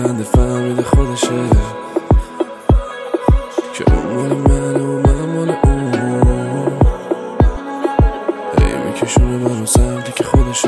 میخنده فهمیده خودشه که اون مال منه و من مال اون. هی میکشونه منو سمتی که خودشه.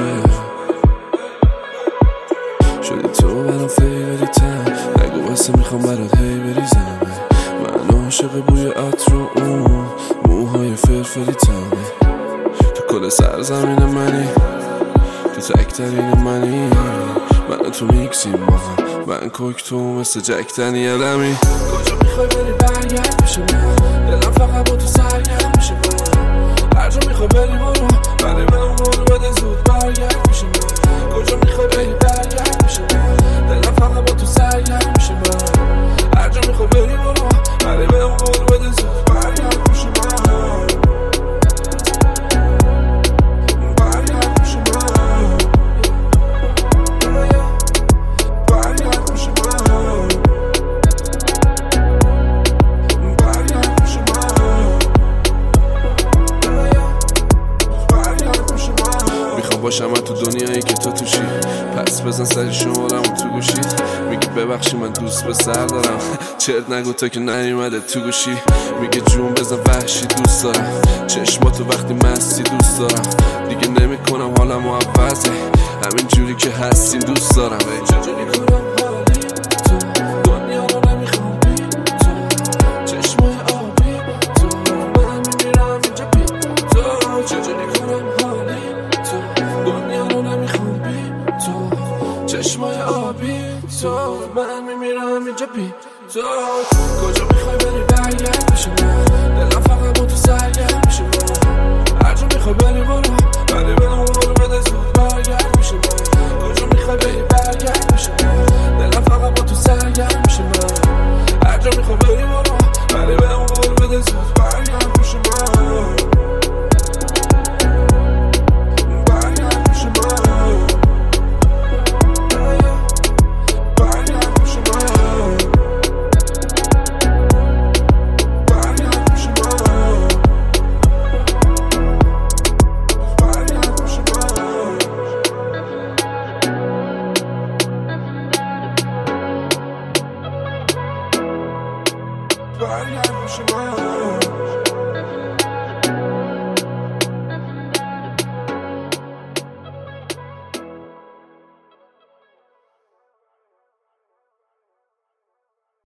شدی تو برام فیوریتم، نگو واسه میخوام برات هی بریزم. من عاشق بوی عطر و اون موهای فرفریتم. تو کل سرزمین منی، تو تکترین منی. من تو میکسیم با هم، من کوک تو مثل جک دنیلمی. کجا میخوای بری برگرد پیش من، دلم فقط با تو سرگرد میشه من. هر جا میخوای بری برو، ولی منو قول بده زود برگرد پیش من. کجا میخوای بری برگرد پیش من، دلم فقط با تو سرگرد میشه من. هر جا میخوای بری برو، ولی منو قول بده زود برگرد پیش من. باشم من تو دنیایی که تو توشی، پس بزن سری شمارم تو گوشید. میگی ببخشی من دوست به سر دارم، چرت نگو تا که نیومده تو گوشی. میگه جون بزن وحشی دوست دارم، چشماتو وقتی مستی دوست دارم. دیگه نمیکنم حالمو عوضه، همین جوری که هستین دوست دارم. چجوری کنم حالی تو دنیا رو نمیخوام بی تو، چشمای آبی تو من میمیرم اینجا بی تو. چجوری کنم حالی تو دنیا رو نمیخوام بی تو، چشمای آبی تو من میمیرم اینجا بی تو. کجا میخوای بری برگرد پیش من، دلم فقط با تو سرگرد میشه من. هر جا میخوای بری برو، ولی منو قول بده زود برگرد پیش من. کجا میخوای بری برگرد پیش من، دلم فقط با تو سرگرد میشه من. هر جا میخوای بری برو، ولی منو قول بده زود برگرد پیش من. Bye,